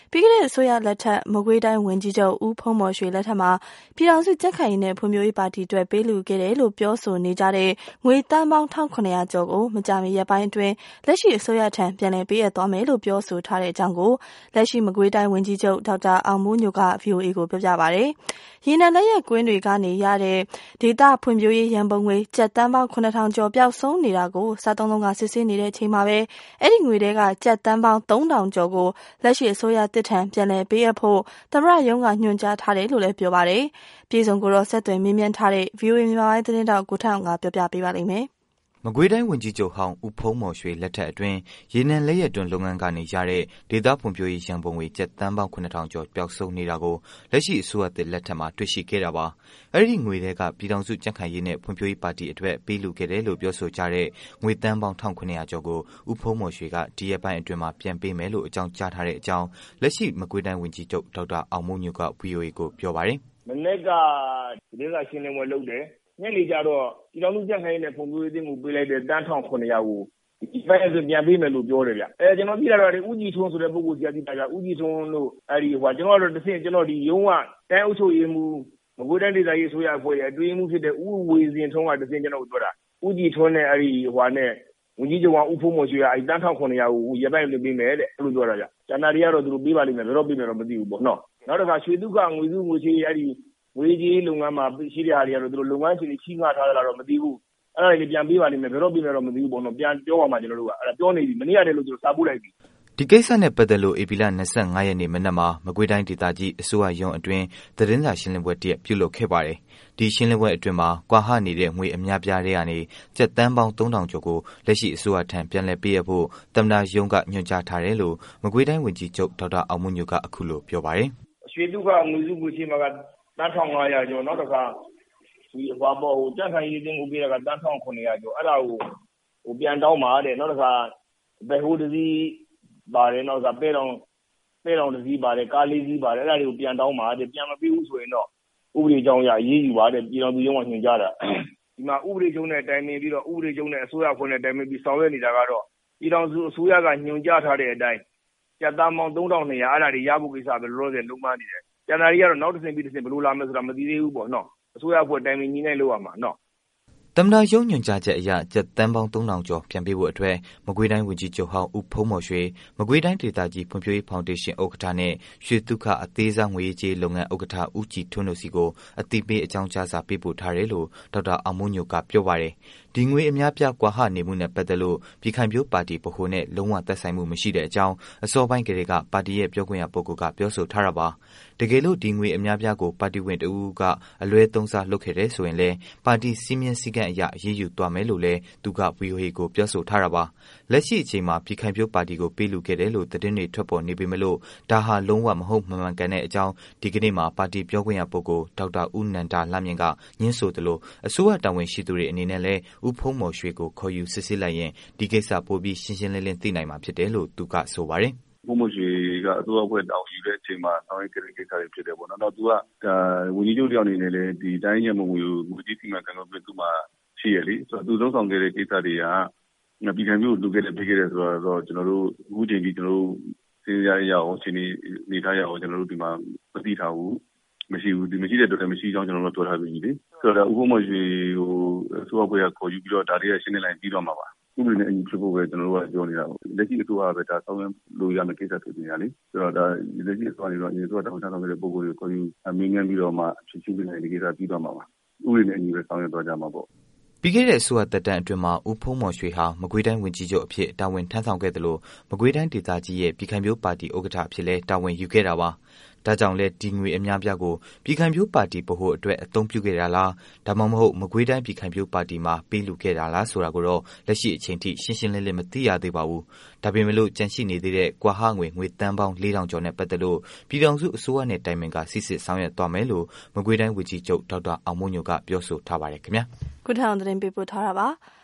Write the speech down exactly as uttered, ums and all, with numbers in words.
ပြီးခဲ့တဲ့အစိုးရလက်ထက်မကွေးတိုင်းဝန်ကြီးချုပ်ဦးဖုံးမော်ရွှေလက်ထက်မှာပြည်ထောင်စုကြံ့ခိုင်ရေးနဲ့ဖွံ့ဖြိုးရေးပါတီအတွက်ပေးလူခဲ့တယ်လို့ပြောဆိုနေကြတဲ့ငွေတန်းပေါင်းတစ်ထောင်ခုနှစ်ရာကျော်ကိုမကြာမီရက်ပိုင်းအတွင်းလက်ရှိအစိုးရထံပြန်လည်ပေးအပ်သွားမယ်လို့ပြောဆိုထားတဲ့အကြောင်းကိုလက်ရှိမကွေးတိုင်းဝန်ကြီးချုပ်ဒေါက်တာအောင်မိုးညိုက ဗွီအိုအေ ကိုပြောပြပါတယ်။ရေနံလက်ရက်ကွင်းတွေကနေရတဲ့ဒေသဖွံ့ဖြိုးရေးရန်ပုံငွေကျပ်တန်းပေါင်းခုနှစ်ထောင်ကျော်ပျောက်ဆုံးနေတာကိုစားသုံးလုံးကစစ်ဆေးနေတဲ့အချိန်မှာပဲအဲ့ဒီငွေတွေကကျပ်တန်းပေါင်းသုံးထောင်ကျော်ကိုလက်ရှိအစိုးရတစ်ထံပြန်လည်ပေးအပ်ဖို့သမ္မတရုံးကညွှန်ကြားထားတယ်လို့လည်းပြောပါတယ်။ပြည်စုံကိုတော့ဆက်သွယ်မေးမြန်းထားတဲ့ ဗွီအိုအေ မြန်မာပိုင်းသတင်းတောက်ကိုထအောင်ကပြောပြပေးပါလိမ့်မယ်။မကွေးတိုင်းဝန်ကြီးချုပ်ဟောင်းဦးဖုံးမော်ရွှေလက်ထက်အတွင်းရေနံလက်ရက်တွင်လုပ်ငန်းကနေရတဲ့ဒေသဖွံ့ဖြိုးရေးရန်ပုံငွေကျပ်တန်းပေါင်းခုနှစ်ထောင်ကျော်ပျောက်ဆုံးနေတာကိုလက်ရှိအစိုးရသစ်လက်ထက်မှာတွေ့ရှိခဲ့တာပါ။အဲ့ဒီငွေတွေကပြည်ထောင်စုကြံ့ခိုင်ရေးနဲ့ဖွံ့ဖြိုးရေးပါတီအတွက်ပေးလူခဲ့တယ်လို့ပြောဆိုကြတဲ့ငွေတန်းပေါင်းတစ်ထောင်ခုနှစ်ရာကျော်ကိုဦးဖုံးမော်ရွှေကဒီရက်ပိုင်းအတွင်းမှာပြန်ပေးမယ်လို့အကြောင်းကြားထားတဲ့အကြောင်းလက်ရှိမကွေးတိုင်းဝန်ကြီးချုပ်ဒေါက်တာအောင်မိုးညိုက ဗွီအိုအေ ကိုပြောပါတယ်။မနေ့ကဒီကရှင်းလင်းပွဲလုပ်တယ်။ညနေကျတော့ပြည်ထောင်စုကြံ့ခိုင်ရေးနဲ့ဖွံ့ဖြိုးရေးအသင်းကိုပေးလိုက်တဲ့တန်းထောင်ခုနှစ်ရာကိုဒီပိုင်းဆိုပြန်ပေးမယ်လို့ပြောတယ်ဗျ။အဲကျွန်တော်သိတာတော့ဒီဦးကြည်ထွန်းဆိုတဲ့ပုဂ္ဂိုလ်ကြီးကသိတာကဦးကြည်ထွန်းတို့အဲဒီဟိုကျွန်တော်တို့တစ်ဆင့်ကျွန်တော်ဒီရုံးကတိုင်းအုပ်ချုပ်ရေးမှူးမကွေးတိုင်းဒေသကြီးအစိုးရအဖွဲ့ရဲ့အတွင်းမှုဖြစ်တဲ့ဦးဝေစင်ထွန်းကတစ်ဆင့်ကျွန်တော်တို့ပြောတာဦးကြည်ထွန်းနဲ့အဲဒီဟိုနဲ့ဝန်ကြီးချုပ်ကဦးဖုံးမော်ရွှေကအဲဒီတန်းထောင်ခုနှစ်ရာကိုရပိုင်းလုပ်ပေးမယ်တဲ့အဲ့လိုပြောတာဗျ။ကျန်တာတွေကတော့သူတို့ပေးပါလိမ့်မယ်ဘယ်တော့ပေးမယ်တော့မသိဘူးပေါ့နော်။နောက်တစ်ခါရွှေဒုက္ခငွေစုငွေချေးအဲဒီငွေကြီးလုပ်ငန်းမှာရှိတဲ့ဟာတွေကတော့သူတို့လုပ်ငန်းရှင်တွေချီးငှားထားတာတော့မသိဘူးအဲ့ဒါတွေပြန်ပေးပါလိမ့်မယ်ဘယ်တော့ပေးမယ်တော့မသိဘူးပေါ့နော်ပြန်ပြောပါမှာကျွန်တော်တို့ကအဲ့ဒါပြောနေပြီမနေ့ကတည်းကလို့ကျွန်တော်စာပို့လိုက်ပြီဒီကိစ္စနဲ့ပတ်သက်လို့ဧပြီလ၂၅ရက်နေ့မနက်မှာမကွေးတိုင်းဒေသကြီးအစိုးရရုံးအတွင်းသတင်းစာရှင်းလင်းပွဲတရက်ပြုလုပ်ခဲ့ပါတယ်။ဒီရှင်းလင်းပွဲအတွင်းမှာကွာဟနေတဲ့ငွေအများပြားတွေကနေကျပ်တန်းပေါင်းသုံးထောင်ကျော်ကိုလက်ရှိအစိုးရထံပြန်လည်ပေးအပ်ဖို့သမ္မတရုံးကညွှန်ကြားထားတယ်လို့မကွေးတိုင်းဝန်ကြီးချုပ်ဒေါက်တာအောင်မိုးညိုကအခုလိုပြောပါတယ်။ရွှေဒုက္ခငွေစုငွေချေးမှာကတန်းတစ်ထောင်ငါးရာကျော်နောက်တစ်ခါဒီဟွာပေါ်ဟိုကြံ့ခိုင်ရေးတင်ကိုပေးတာကတန်းတစ်ထောင်ခုနှစ်ရာကျော်အဲ့ဒါကိုဟိုပြန်တောင်းပါတဲ့နောက်တစ်ခါဘယ်ဟိုတစည်းပါတယ်နောက်ကပဲတော်ပဲတော်တစည်းပါတယ်ကားလေးစီးပါတယ်အဲ့ဒါတွေကိုပြန်တောင်းပါတဲ့ပြန်မပေးဘူးဆိုရင်တော့ဥပဒေကြောင်းအရရေးယူပါတဲ့ပြည်တော်သူရုံးကညွှန်ကြားတာဒီမှာဥပဒေကျုံးနဲ့တိုင်ပင်ပြီးတော့ဥပဒေကျုံးနဲ့အစိုးရဖွဲ့နဲ့တိုင်ပင်ပြီးဆောင်ရွက်နေတာကတော့ပြည်တော်စုအစိုးရကညွှန်ကြားထားတဲ့အတိုင်းကျပ်သားမောင်းသုံးထောင်နှစ်ရာအဲ့ဒါတွေရဖို့ကိစ္စပဲလောလောဆယ်လုံးမနေတယ်ကျန်တာတွေကတော့နောက်တစ်ဆင့်ပြီးတစ်ဆင့်ဘယ်လိုလာမလဲဆိုတာမသိသေးဘူးပေါ့နော်အစိုးရအဖွဲ့တိုင်ပင်ညီနိုင်လို့ရမှာနော်သမ္မတရုံးညွှန်ကြားချက်အရကျပ်တန်းပေါင်းသုံးထောင်ကျော်ပြန်ပေးဖို့အတွက်မကွေးတိုင်းဝန်ကြီးချုပ်ဟောင်းဦးဖုံးမော်ရွှေမကွေးတိုင်းဒေသကြီးဖွံ့ဖြိုးရေးဖောင်ဒေးရှင်းဥက္ကဋ္ဌနဲ့ရွှေဒုက္ခအသေးစားငွေကြေးလုပ်ငန်းဥက္ကဋ္ဌဦးကြည်ထွန်းတို့စီကိုအသိပေးအကြောင်းကြားစာပေးပို့ထားတယ်လို့ဒေါက်တာအောင်မိုးညိုကပြောပါတယ်။ဒီငွေအများပြားကွာဟနေမှုနဲ့ပတ်သက်လို့ပြည်ခိုင်ဖြိုးပါတီဗဟိုနဲ့လုံးဝသက်ဆိုင်မှုမရှိတဲ့အကြောင်းအစောပိုင်းကလေးကပါတီရဲ့ပြောခွင့်ရပုဂ္ဂိုလ်ကပြောဆိုထားတာပါ။တကယ်လို့ဒီငွေအများပြားကိုပါတီဝင်တဦးကအလွဲသုံးစားလုပ်ခဲ့တယ်ဆိုရင်လည်းပါတီစည်းမျဉ်းစည်းကမ်းအရအရေးယူသွားမယ်လို့လည်းသူက ဗွီအိုအေ ကိုပြောဆိုထားတာပါ။လက်ရှိအချိန်မှာပြည်ခိုင်ဖြိုးပါတီကိုပေးလူခဲ့တယ်လို့သတင်းတွေထွက်ပေါ်နေပေမဲ့လို့ဒါဟာလုံးဝမဟုတ်မမှန်ကန်တဲ့အကြောင်းဒီကနေ့မှာပါတီပြောခွင့်ရပုဂ္ဂိုလ်ဒေါက်တာဦးနန္ဒာလှမြင့်ကညှင်းဆိုသလိုအစိုးရတာဝန်ရှိသူတွေအနေနဲ့လည်းဦးဖုံးမော်ရွှေကိုခေါ်ယူစစ်ဆေးလိုက်ရင်ဒီကိစ္စပိုပြီးရှင်းရှင်းလင်းလင်းသိနိုင်မှာဖြစ်တယ်လို့သူကဆိုပါတယ်ဘုံမရှိကအစိုးရအဖွဲ့တောင်းယူတဲ့အချိန်မှာဆောင်ရွက်ခဲ့တဲ့ကိစ္စတွေဖြစ်တယ်ပေါ့နော်။တော့သူကဝန်ကြီးချုပ်တယောက်အနေနဲ့လည်းဒီတိုင်းရမငွေကိုငွေကြီးစီမံခန့်ခွဲပြီးသူမှရှိရလေဆိုတော့သူလုံးဆောင်ခဲ့တဲ့ကိစ္စတွေကပြည်ခံမျိုးလူခဲ့တဲ့ပေးခဲ့တဲ့ဆိုတော့ကျွန်တော်တို့အခုချိန်ကြီးကျွန်တော်တို့စဉ်းစားရအောင်ချိန်နေထားရအောင်ကျွန်တော်တို့ဒီမှာမသိထားဘူးမရှိဘူးဒီမရှိတဲ့တော်တယ်မရှိကြောင်းကျွန်တော်တို့ပြောထားပြီးပြီလေဆိုတော့ဥပမာရှိဟိုအစိုးရအဖွဲ့ကခေါ်ယူပြီးတော့ဒါတွေကရှင်းနေလိုက်ပြီးတော့မှာပါဥပဒေနဲ့အညီဖြစ်ဖို့ပဲကျွန်တော်တို့ကပြောနေတာပေါ့လက်ရှိအစိုးရပဲဒါဆောင်ရွက်လို့ရမယ့်ကိစ္စဖြစ်နေရလေဆိုတော့ဒါလက်ရှိအစိုးရတွေတော့အရင်အစိုးရတောင်းထားတဲ့ပုံကိုယ်ကိုခေါ်ယူမင်းငန်းပြီးတော့မှဖြစ်ချင်းပြနေတဲ့ကိစ္စပြီးတော့မှာပါဥပဒေနဲ့အညီပဲဆောင်ရွက်သွားကြမှာပေါ့ပြီးခဲ့တဲ့အစိုးရသက်တမ်းအတွင်းမှာဦးဖုံးမော်ရွှေဟာမကွေးတိုင်းဝန်ကြီးချုပ်အဖြစ်တာဝန်ထမ်းဆောင်ခဲ့တယ်လို့မကွေးတိုင်းဒေသကြီးရဲ့ပြည်ခိုင်ဖြိုးပါတီဥက္ကဋ္ဌအဖြစ်လဲတာဝန်ယူခဲ့တာပါ။ဒါကြောင့်လဲဒီငွေအများပြားကိုပြည်ခိုင်ဖြိုးပါတီဗဟိုအတွက်အသုံးပြုခဲ့တာလားဒါမှမဟုတ်မကွေးတိုင်းပြည်ခိုင်ဖြိုးပါတီမှာပေးလူခဲ့တာလားဆိုတာကိုတော့လက်ရှိအချိန်ထိရှင်းရှင်းလင်းလင်းမသိရသေးပါဘူး။ဒါပေမဲ့လို့ကြန့်ရှိနေသေးတဲ့ကွာဟငွေငွေတန်းပေါင်းလေးထောင်ကျော်နဲ့ပတ်သက်လို့ပြည်ထောင်စုအစိုးရနဲ့တိုင်ပင်ကစစ်စစ်ဆောင်ရွက်သွားမယ်လို့မကွေးတိုင်းဝန်ကြီးချုပ်ဒေါက်တာအောင်မိုးညိုကပြောဆိုထားပါတယ်ခင်ဗျာ။ခုထောင်သတင်းပေးပို့ထားတာပါ။